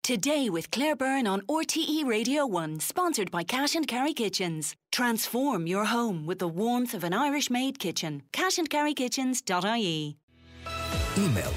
Today with Claire Byrne on RTE Radio 1, sponsored by Cash and Carry Kitchens. Transform your home with the warmth of an Irish-made kitchen. cashandcarrykitchens.ie. Email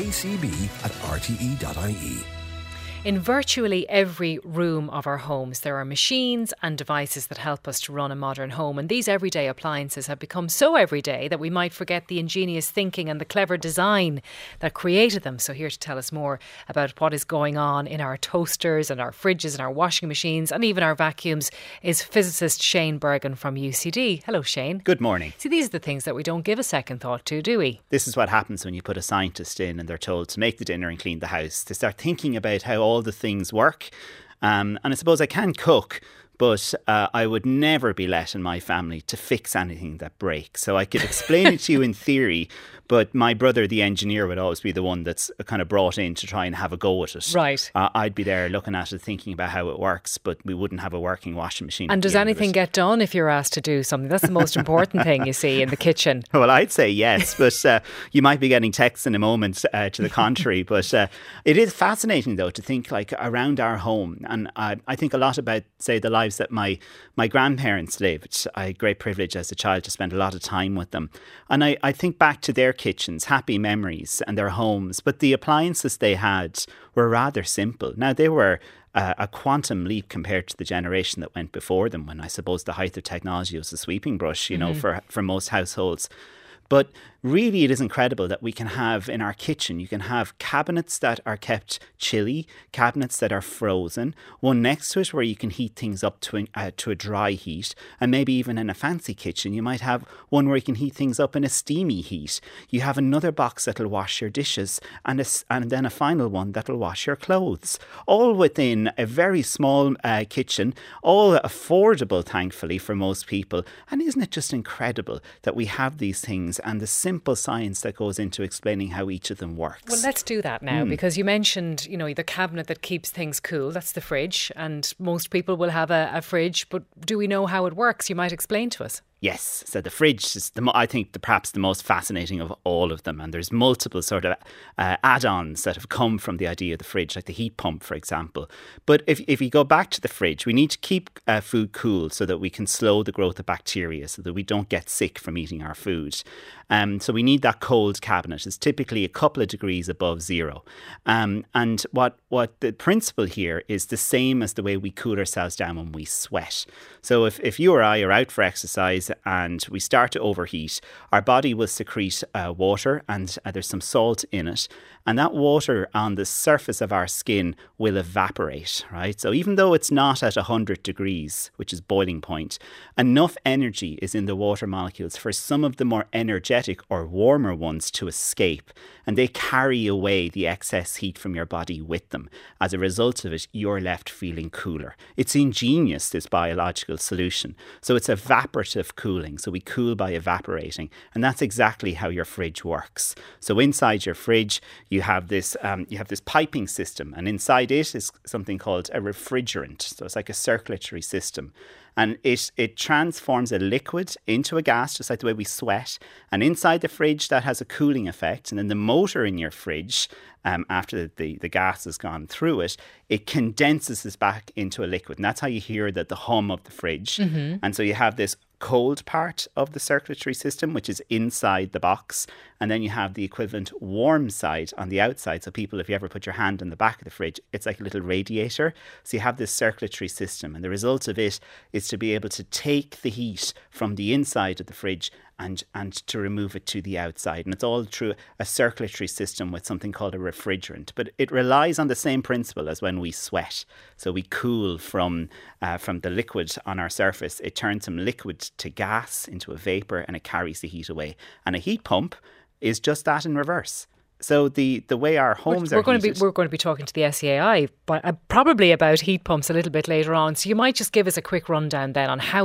todaycb@rte.ie. In virtually every room of our homes, there are machines and devices that help us to run a modern home. And these everyday appliances have become so everyday that we might forget the ingenious thinking and the clever design that created them. So here to tell us more about what is going on in our toasters and our fridges and our washing machines and even our vacuums is physicist Shane Bergen from UCD. Hello, Shane. Good morning. See, these are the things that we don't give a second thought to, do we? This is what happens when you put a scientist in and they're told to make the dinner and clean the house. They start thinking about how all the things work. And I suppose I can cook, but I would never be let in my family to fix anything that breaks. So I could explain it to you in theory, but my brother, the engineer, would always be the one that's kind of brought in to try and have a go at it. Right. I'd be there looking at it, thinking about how it works, but we wouldn't have a working washing machine. And does anything get done if you're asked to do something? That's the most important thing, you see, in the kitchen. Well, I'd say yes, but you might be getting texts in a moment to the contrary. But it is fascinating, though, to think like around our home. And I think a lot about, say, the lives that my grandparents lived. I had great privilege as a child to spend a lot of time with them. And I think back to their kitchens, happy memories, and their homes. But the appliances they had were rather simple. Now, they were a quantum leap compared to the generation that went before them, when I suppose the height of technology was the sweeping brush, you know, for most households. But really, it is incredible that we can have in our kitchen, you can have cabinets that are kept chilly, cabinets that are frozen, one next to it where you can heat things up to a dry heat. And maybe even in a fancy kitchen, you might have one where you can heat things up in a steamy heat. You have another box that'll wash your dishes and then a final one that'll wash your clothes. All within a very small kitchen, all affordable, thankfully, for most people. And isn't it just incredible that we have these things and the simple science that goes into explaining how each of them works? Well, let's do that now, because you mentioned, you know, the cabinet that keeps things cool. That's the fridge, and most people will have a fridge, but do we know how it works? You might explain to us. Yes, so the fridge is, I think, perhaps the most fascinating of all of them. And there's multiple sort of add-ons that have come from the idea of the fridge, like the heat pump, for example. But if you go back to the fridge, we need to keep food cool so that we can slow the growth of bacteria, so that we don't get sick from eating our food. So we need that cold cabinet. It's typically a couple of degrees above zero. And what the principle here is the same as the way we cool ourselves down when we sweat. So if you or I are out for exercise and we start to overheat, our body will secrete water, and there's some salt in it. And that water on the surface of our skin will evaporate, right? So even though it's not at 100 degrees, which is boiling point, enough energy is in the water molecules for some of the more energetic or warmer ones to escape. And they carry away the excess heat from your body with them. As a result of it, you're left feeling cooler. It's ingenious, this biological solution. So it's evaporative cooling. So we cool by evaporating. And that's exactly how your fridge works. So inside your fridge, you have this piping system, and inside it is something called a refrigerant. So it's like a circulatory system. And it transforms a liquid into a gas, just like the way we sweat. And inside the fridge, that has a cooling effect. And then the motor in your fridge, after the gas has gone through it, it condenses this back into a liquid. And that's how you hear the hum of the fridge. And so you have this cold part of the circulatory system, which is inside the box. And then you have the equivalent warm side on the outside. So people, if you ever put your hand in the back of the fridge, it's like a little radiator. So you have this circulatory system. And the result of it is to be able to take the heat from the inside of the fridge and to remove it to the outside. And it's all through a circulatory system with something called a refrigerant. But it relies on the same principle as when we sweat. So we cool from the liquid on our surface. It turns from liquid to gas into a vapour, and it carries the heat away. And a heat pump is just that in reverse. So the way our homes are heated. We're going to be talking to the SEAI, but probably about heat pumps a little bit later on. So you might just give us a quick rundown then on how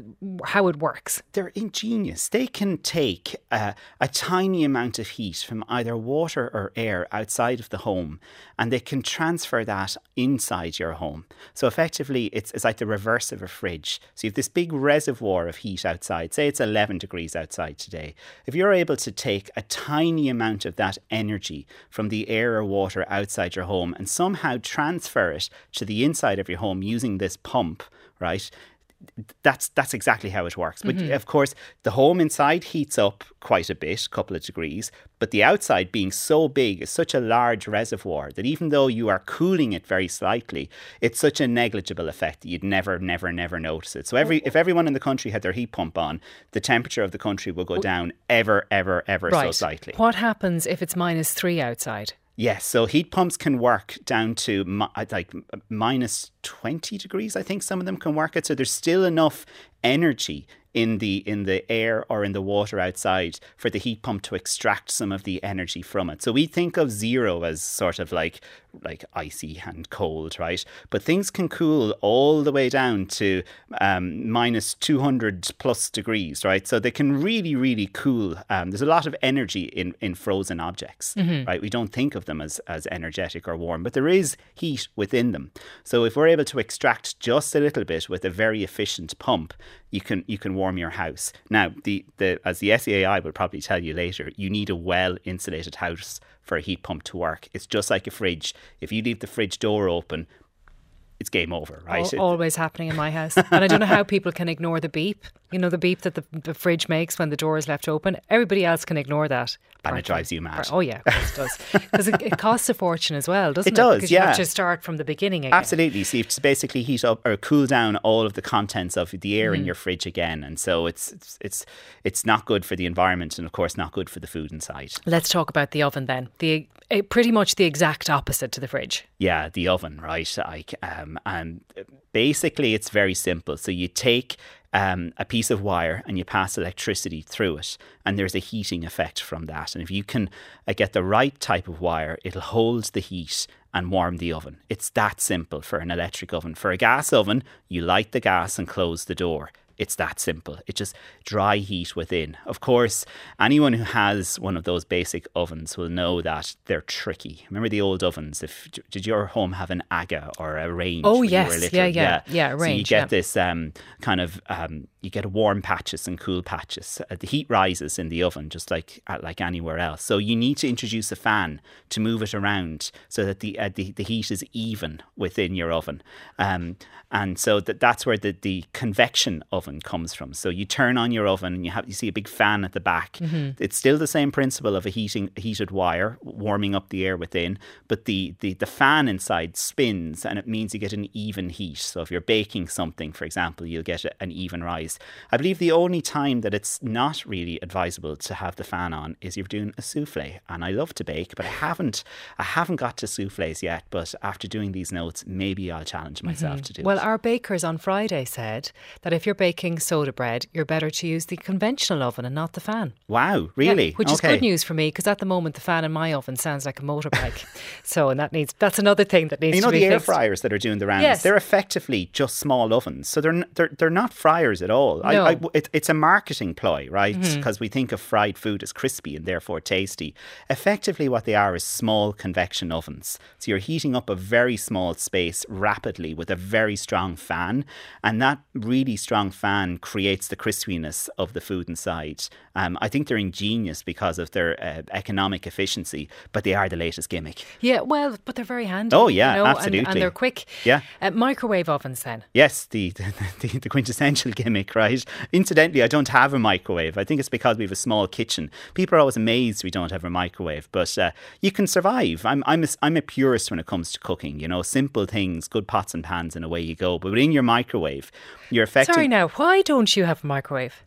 it works. They're ingenious. They can take a tiny amount of heat from either water or air outside of the home, and they can transfer that inside your home. So effectively, it's like the reverse of a fridge. So you have this big reservoir of heat outside. Say it's 11 degrees outside today. If you're able to take a tiny amount of that energy from the air or water outside your home and somehow transfer it to the inside of your home using this pump, right? That's exactly how it works. But of course, the home inside heats up quite a bit, a couple of degrees. But the outside being so big is such a large reservoir that even though you are cooling it very slightly, it's such a negligible effect that you'd never notice it. So if everyone in the country had their heat pump on, the temperature of the country will go down ever so slightly. What happens if it's -3 outside? Yes, so heat pumps can work down to minus 20 degrees, I think some of them can work it. So there's still enough energy in the air or in the water outside for the heat pump to extract some of the energy from it. So we think of zero as sort of like icy and cold, right? But things can cool all the way down to minus 200 plus degrees, right? So they can really cool. There's a lot of energy in frozen objects, right? We don't think of them as energetic or warm, but there is heat within them. So if we're able to extract just a little bit with a very efficient pump, you can warm your house. Now, as the SEAI will probably tell you later, you need a well-insulated house for a heat pump to work. It's just like a fridge. If you leave the fridge door open, it's game over, right? Always happening in my house. And I don't know how people can ignore the beep. You know, the beep that the fridge makes when the door is left open. Everybody else can ignore that. And it drives you mad. Oh, yeah, of course it does. Because it costs a fortune as well, doesn't it? It does, because yeah. You have to start from the beginning again. Absolutely. So you have to basically heat up or cool down all of the contents of the air in your fridge again. And so it's not good for the environment and, of course, not good for the food inside. Let's talk about the oven then. Pretty much the exact opposite to the fridge. Yeah, the oven, right? And basically, it's very simple. So you take a piece of wire and you pass electricity through it, and there's a heating effect from that. And if you can get the right type of wire, it'll hold the heat and warm the oven. It's that simple for an electric oven. For a gas oven, you light the gas and close the door. It's that simple. It's just dry heat within. Of course, anyone who has one of those basic ovens will know that they're tricky. Remember the old ovens? Did your home have an AGA or a range? Oh, when yes. You were little? Yeah, a range. So you get this you get warm patches and cool patches. The heat rises in the oven just like anywhere else. So you need to introduce a fan to move it around so that the heat is even within your oven. And so that's where the convection oven comes from. So you turn on your oven and you see a big fan at the back. Mm-hmm. It's still the same principle of a heated wire warming up the air within, but the fan inside spins and it means you get an even heat. So if you're baking something, for example, you'll get an even rise. I believe the only time that it's not really advisable to have the fan on is you're doing a souffle. And I love to bake, but I haven't got to souffles yet. But after doing these notes, maybe I'll challenge myself to do it. Well, our bakers on Friday said that if you're baking soda bread, you're better to use the conventional oven and not the fan. Wow, really? Yeah, which is good news for me, because at the moment the fan in my oven sounds like a motorbike. That's another thing that needs to be fixed. You know the air fryers that are doing the rounds? Yes. They're effectively just small ovens. So they're not fryers at all. No. It's a marketing ploy, right? Because we think of fried food as crispy and therefore tasty. Effectively what they are is small convection ovens. So you're heating up a very small space rapidly with a very strong fan, and that really strong fan creates the crispiness of the food inside. I think they're ingenious because of their economic efficiency, but they are the latest gimmick. Yeah, well, but they're very handy. Oh yeah, absolutely. And they're quick. Yeah. Microwave ovens then? Yes, the quintessential gimmick, right? Incidentally, I don't have a microwave. I think it's because we have a small kitchen. People are always amazed we don't have a microwave, but you can survive. I'm a purist when it comes to cooking. You know, simple things, good pots and pans, and away you go. But in your microwave, you're effectively... Sorry now, why don't you have a microwave?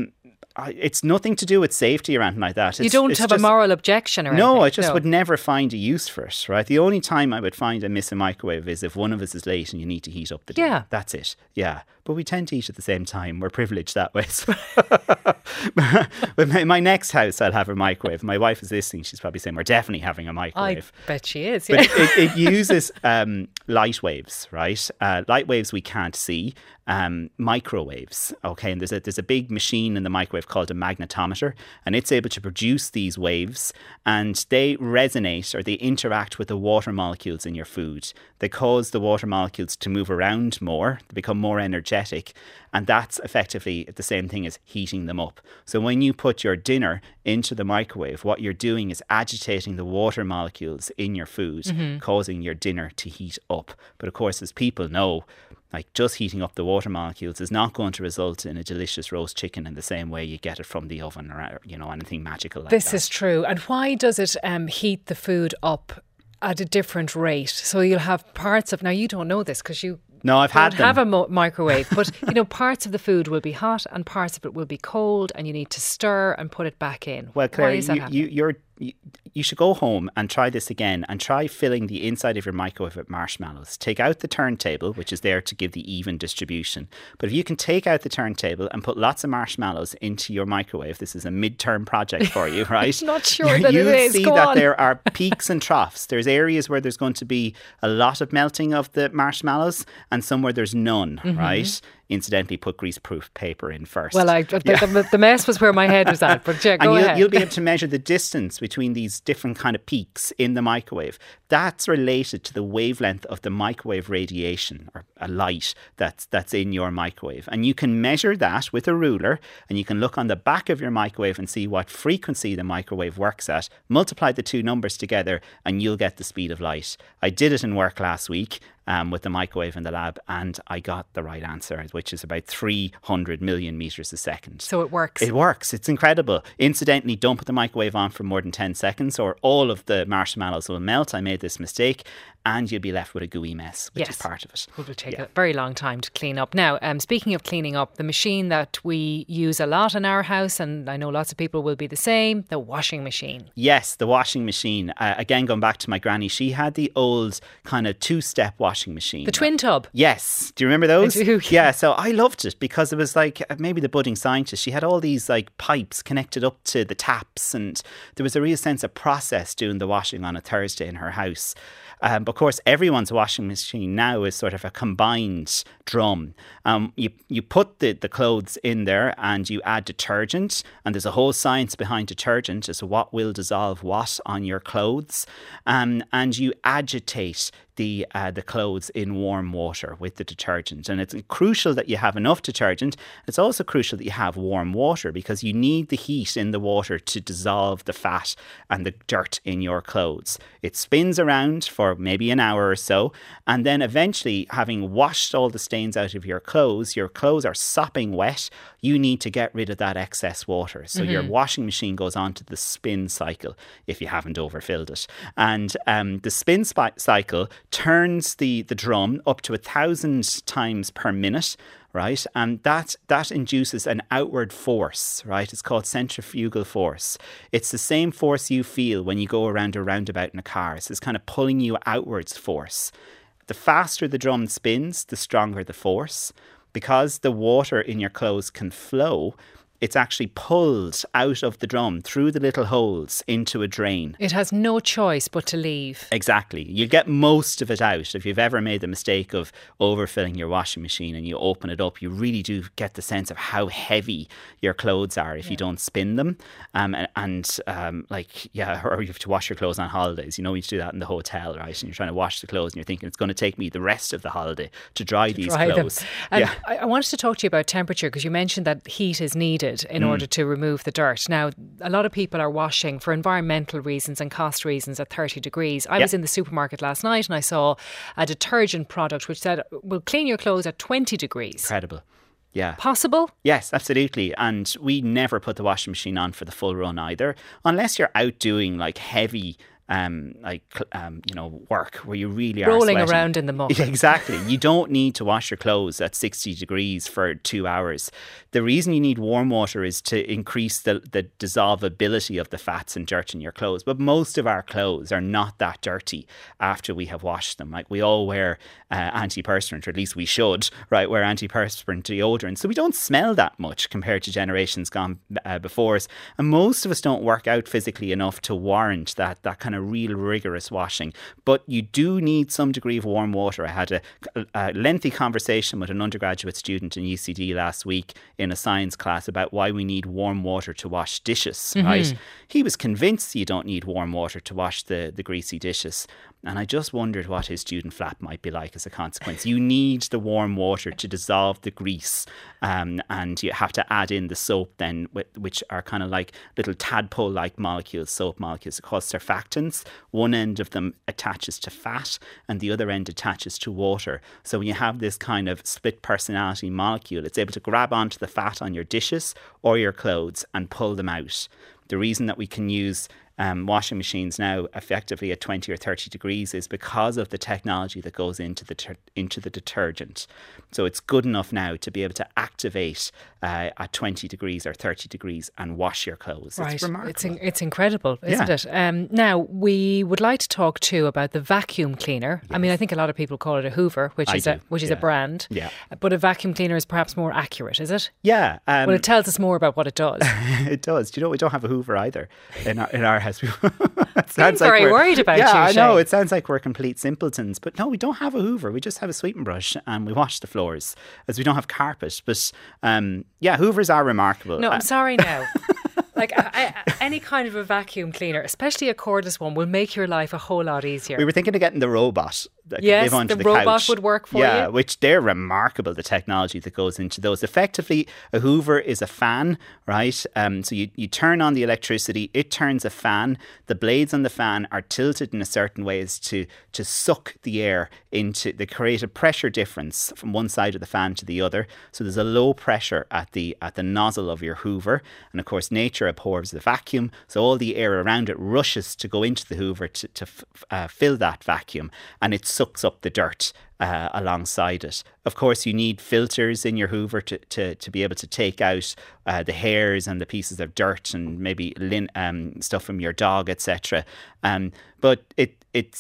It's nothing to do with safety or anything like that. You don't have a moral objection or anything? No, I just would never find a use for it, right? The only time I would find I miss a microwave is if one of us is late and you need to heat up the dinner. Yeah. That's it. Yeah. But we tend to eat at the same time. We're privileged that way. So. But my next house, I'll have a microwave. My wife is listening. She's probably saying, we're definitely having a microwave. I bet she is, yeah. But it uses light waves, right? Light waves we can't see. Microwaves, okay? And there's a big machine in the microwave microwave called a magnetometer, and it's able to produce these waves, and they resonate or they interact with the water molecules in your food. They cause the water molecules to move around more, they become more energetic, and that's effectively the same thing as heating them up. So when you put your dinner into the microwave, what you're doing is agitating the water molecules in your food, causing your dinner to heat up. But of course, as people know, like just heating up the water molecules is not going to result in a delicious roast chicken in the same way you get it from the oven or, you know, anything magical like that. This is true. And why does it heat the food up at a different rate? So you'll have parts of, now you don't know this because you No, I've had them. have a microwave, but you know, parts of the food will be hot and parts of it will be cold, and you need to stir and put it back in. Well, Claire, Why is that happening? you should go home and try this again and try filling the inside of your microwave with marshmallows. Take out the turntable, which is there to give the even distribution. But if you can take out the turntable and put lots of marshmallows into your microwave, this is a midterm project for you, right? I'm not sure that it is. You'll see Go that on. there are peaks and troughs. There's areas where there's going to be a lot of melting of the marshmallows and some where there's none, right? Incidentally, put greaseproof paper in first. Well, the mess was where my head was at, but yeah, go ahead. You'll be able to measure the distance between these different kind of peaks in the microwave. That's related to the wavelength of the microwave radiation, or a light that's in your microwave. And you can measure that with a ruler, and you can look on the back of your microwave and see what frequency the microwave works at. Multiply the two numbers together and you'll get the speed of light. I did it in work last week with the microwave in the lab, and I got the right answer, which is about 300 million metres a second. So it works. It works. It's incredible. Incidentally, don't put the microwave on for more than 10 seconds or all of the marshmallows will melt. I made this mistake. And you'll be left with a gooey mess, which is part of it. It will take a very long time to clean up. Now, speaking of cleaning up, the machine that we use a lot in our house, and I know lots of people will be the same, the washing machine. Yes, the washing machine. Again, going back to my granny, she had the old kind of two-step washing machine. The twin tub. Yes. Do you remember those? I do. Yeah, so I loved it because it was like maybe the budding scientist. She had all these like pipes connected up to the taps, and there was a real sense of process doing the washing on a Thursday in her house. But of course, everyone's washing machine now is sort of a combined drum. You put the clothes in there and you add detergent, and there's a whole science behind detergent as to what will dissolve what on your clothes, and you agitate the clothes in warm water with the detergent. And it's crucial that you have enough detergent. It's also crucial that you have warm water because you need the heat in the water to dissolve the fat and the dirt in your clothes. It spins around for maybe an hour or so, and then eventually, having washed all the stains out of your clothes are sopping wet. You need to get rid of that excess water. So your washing machine goes on to the spin cycle if you haven't overfilled it. And the spin cycle turns the drum up to 1,000 times per minute, right? And that induces an outward force, right? It's called centrifugal force. It's the same force you feel when you go around a roundabout in a car. It's this kind of pulling you outwards force. The faster the drum spins, the stronger the force. Because the water in your clothes can flow, it's actually pulled out of the drum through the little holes into a drain. It has no choice but to leave. Exactly. You get most of it out. If you've ever made the mistake of overfilling your washing machine and you open it up, you really do get the sense of how heavy your clothes are if you don't spin them. Or you have to wash your clothes on holidays. You know, you do that in the hotel, right? And you're trying to wash the clothes and you're thinking it's going to take me the rest of the holiday to dry these clothes. Them. And I wanted to talk to you about temperature because you mentioned that heat is needed in order to remove the dirt. Now, a lot of people are washing for environmental reasons and cost reasons at 30 degrees. I was in the supermarket last night and I saw a detergent product which said will clean your clothes at 20 degrees. Incredible. Yeah. Possible? Yes, absolutely. And we never put the washing machine on for the full run either, unless you're out doing like heavy work where you really are rolling sweating around in the muck. Exactly. You don't need to wash your clothes at 60 degrees for 2 hours. The reason you need warm water is to increase the dissolvability of the fats and dirt in your clothes. But most of our clothes are not that dirty after we have washed them. Like we all wear antiperspirant, or at least we should, right? Wear antiperspirant deodorant. So we don't smell that much compared to generations gone before us. And most of us don't work out physically enough to warrant that kind of real rigorous washing. But you do need some degree of warm water. I had a lengthy conversation with an undergraduate student in UCD last week in a science class about why we need warm water to wash dishes, right? He was convinced you don't need warm water to wash the greasy dishes. And I just wondered what his student flap might be like as a consequence. You need the warm water to dissolve the grease, and you have to add in the soap then, which are kind of like little tadpole-like molecules, soap molecules called surfactants. One end of them attaches to fat and the other end attaches to water. So when you have this kind of split personality molecule, it's able to grab onto the fat on your dishes or your clothes and pull them out. The reason that we can use washing machines now effectively at 20 or 30 degrees is because of the technology that goes into the detergent. So it's good enough now to be able to activate at 20 degrees or 30 degrees and wash your clothes. Right. It's remarkable. It's incredible, isn't it? Now, we would like to talk too about the vacuum cleaner. Yes. I mean, I think a lot of people call it a Hoover, which is a brand. Yeah. But a vacuum cleaner is perhaps more accurate, is it? Yeah. Well, it tells us more about what it does. It does. Do you know, we don't have a Hoover either in our house. I'm very worried about you, Shane. I know, Shane. it sounds like we're complete simpletons. But no, we don't have a Hoover. We just have a sweeping brush and we wash the floors, as we don't have carpet. But Hoovers are remarkable. No, I'm sorry now. Like any kind of a vacuum cleaner, especially a cordless one, will make your life a whole lot easier. We were thinking of getting the robot. Yes, live onto the couch. robot would work for you. Yeah, which they're remarkable, the technology that goes into those. Effectively, a Hoover is a fan, right? So you turn on the electricity, it turns a fan. The blades on the fan are tilted in a certain way as to suck the air into, they create a pressure difference from one side of the fan to the other. So there's a low pressure at the nozzle of your Hoover. And of course, nature abhors the vacuum. So all the air around it rushes to go into the Hoover to fill that vacuum. And it sucks up the dirt alongside it. Of course, you need filters in your Hoover to be able to take out the hairs and the pieces of dirt and maybe stuff from your dog, etc. But it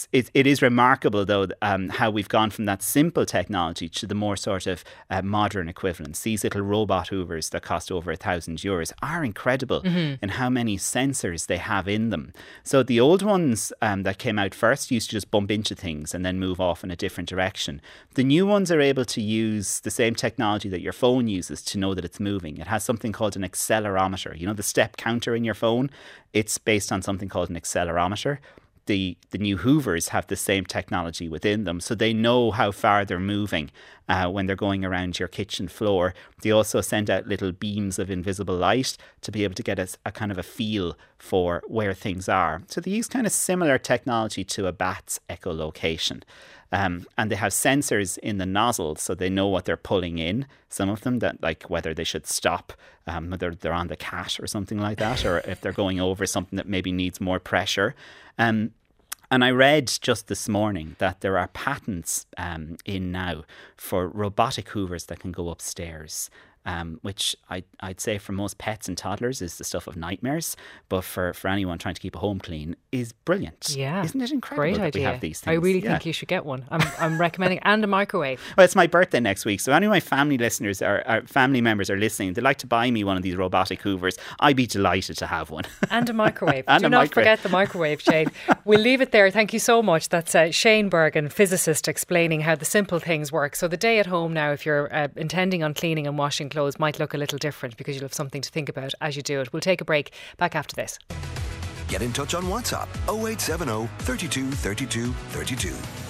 is remarkable, though, how we've gone from that simple technology to the more sort of modern equivalents. These little robot Hoovers that cost over €1,000 are incredible in how many sensors they have in them. So the old ones that came out first used to just bump into things and then move off in a different direction. The new ones are able to use the same technology that your phone uses to know that it's moving. It has something called an accelerometer. You know, the step counter in your phone? It's based on something called an accelerometer. The new Hoovers have the same technology within them, so they know how far they're moving when they're going around your kitchen floor. They also send out little beams of invisible light to be able to get a kind of a feel for where things are. So they use kind of similar technology to a bat's echolocation. And they have sensors in the nozzles, so they know what they're pulling in. Some of them, that like whether they should stop, whether they're on the cat or something like that, or if they're going over something that maybe needs more pressure. And I read just this morning that there are patents in now for robotic Hoovers that can go upstairs. Which I'd say for most pets and toddlers is the stuff of nightmares, but for anyone trying to keep a home clean is brilliant. Yeah, isn't it incredible great that idea. we have these things? I really think you should get one. I'm recommending, and a microwave. Well, it's my birthday next week, so any of my family listeners or family members are listening, they'd like to buy me one of these robotic Hoovers, I'd be delighted to have one. And a microwave. Do not forget the microwave, Shane. We'll leave it there. Thank you so much. That's Shane Bergen, physicist, explaining how the simple things work. So the day at home now, if you're intending on cleaning and washing clothes, might look a little different because you'll have something to think about as you do it. We'll take a break. Back after this. Get in touch on WhatsApp 0870 32 32 32.